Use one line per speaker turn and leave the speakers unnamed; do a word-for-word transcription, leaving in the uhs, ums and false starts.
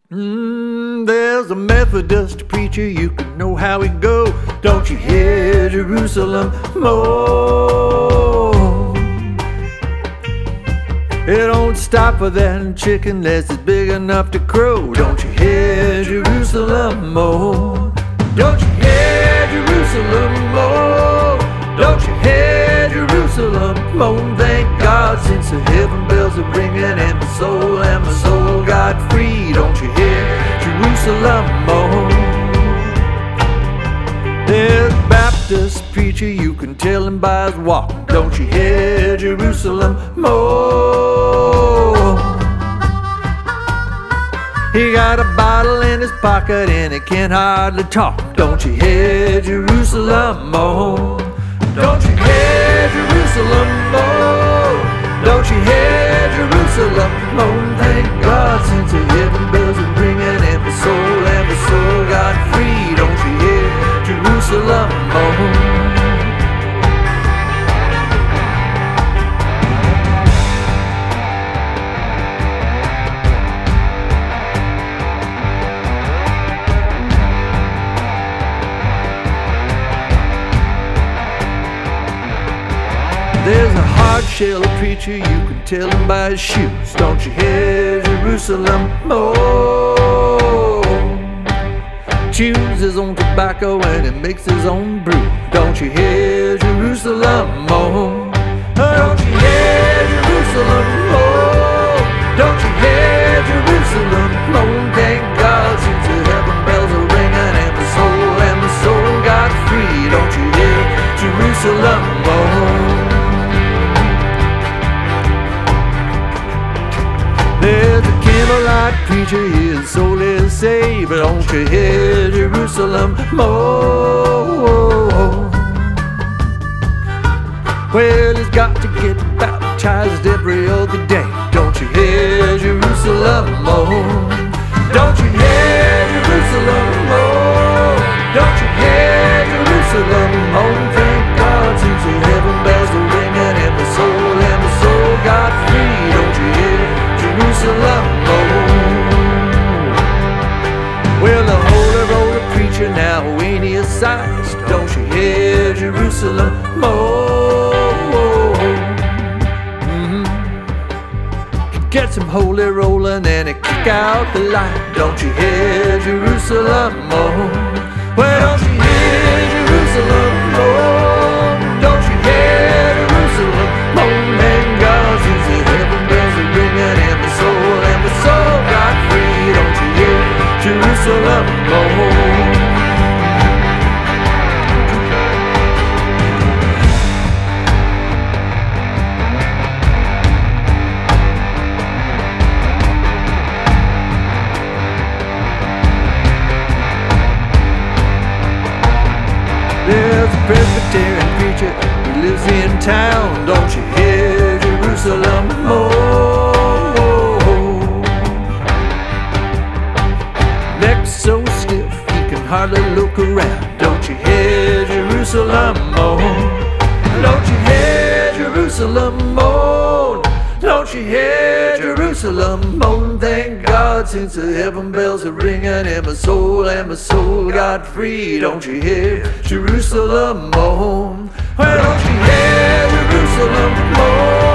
Mm, there's a Methodist preacher, you can know how he go. Don't you hear Jerusalem moan? It don't stop for that chicken unless it's big enough to crow. Don't you hear Jerusalem moan? Don't you hear Jerusalem moan? Don't you hear Jerusalem moan? Thank God since the heaven bells are ringing and my soul and my soul got free. Don't you hear Jerusalem moan? There's a Baptist preacher, you can tell him by his walk. Don't you hear Jerusalem moan? He got a bottle in his pocket and he can't hardly talk. Don't you hear Jerusalem moan? Don't you hear Jerusalem moan? Don't you hear Jerusalem moan? Thank God since the heaven bells are ringing and my soul and my soul got free. Don't you hear Jerusalem moan? There's a hard-shell preacher, you can tell him by his shoes. Don't you hear Jerusalem moan? Chews his own tobacco and he makes his own brew. Don't you hear Jerusalem moan? Don't you hear Jerusalem moan? Don't you hear Jerusalem moan? Thank God since the heaven bells are ringing and the soul and the soul got free. Don't you hear Jerusalem moan? There's a Campbellite preacher, his soul is saved. But don't you hear Jerusalem moan? Well, he's got to get baptized every other day. Don't you hear Jerusalem moan? Don't you hear Jerusalem moan? Don't you hear Jerusalem moan? Thank God since the heaven bells are ringing and the soul and the soul got free. Don't you hear Jerusalem moan? Well, the holy roller preacher now ain't he a sight? Don't you hear Jerusalem moan? Mm-hmm. Get some holy rolling and he kick out the light. Don't you hear Jerusalem moan? Well, don't you hear Jerusalem moan? Don't you hear Jerusalem moan? Thank God since the heaven bells are ringing and the soul and the soul got free. Don't you hear Jerusalem moan? There's a Presbyterian preacher who lives in town. Don't you hear Jerusalem moan? Neck's so stiff he can hardly look around. Don't you hear Jerusalem moan? Don't you hear Jerusalem moan? Don't you hear Jerusalem moan? Thank God since the heaven bells are ringing and my soul and my soul got free. Don't you hear Jerusalem moan? Well, don't you hear Jerusalem moan?